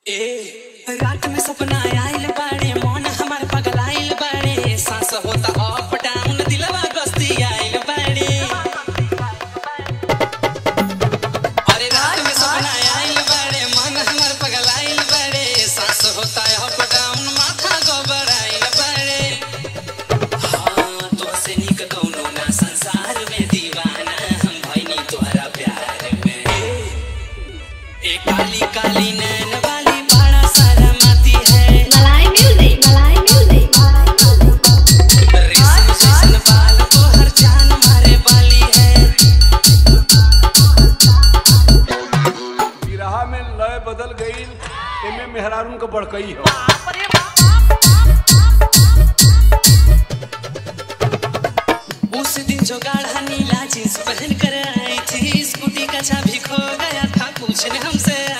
रात में सपना आइल बाड़े मन हमार पगलाइल बाड़े सांस होता अप डाउन दिलवा गस्ती आइल बाड़े। अरे रात में सपना आइल बाड़े मन हमार पगलाइल बाड़े सांस होता अप डाउन माथा घबराइल बाड़े। हाँ तो से निक कौनो ना संसार में दीवाना हम भइनी तोहरा प्यार में। एक काली काली नैन वाली बड़ा सारा माती है मलाई म्यूजिक रेशम जैसन बाल तो हर जान मारे वाली है। बिरहा में लय बदल गई एमे मेहरारून का बड़कई हो। उस दिन जो गाढ़ा नीला जींस पहन कर आई थी स्कूटी का चाबी खो गया था पूछने हमसे